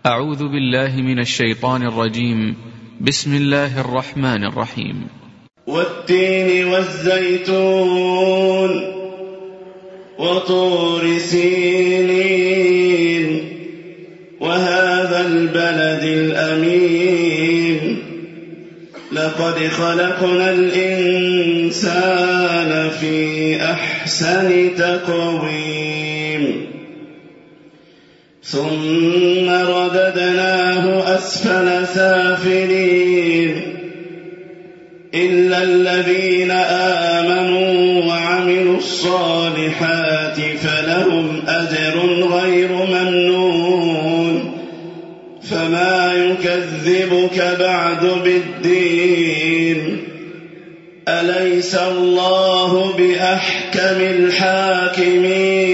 أعوذ بالله من الشيطان الرجيم. بسم الله الرحمن الرحيم. والتين والزيتون وطور سينين وهذا البلد الأمين لقد خلقنا الإنسان في أحسن تقويم ثم رددناه أسفل سافلين إلا الذين آمنوا وعملوا الصالحات فلهم أجر غير ممنون فما يكذبك بعد بالدين أليس الله بأحكم الحاكمين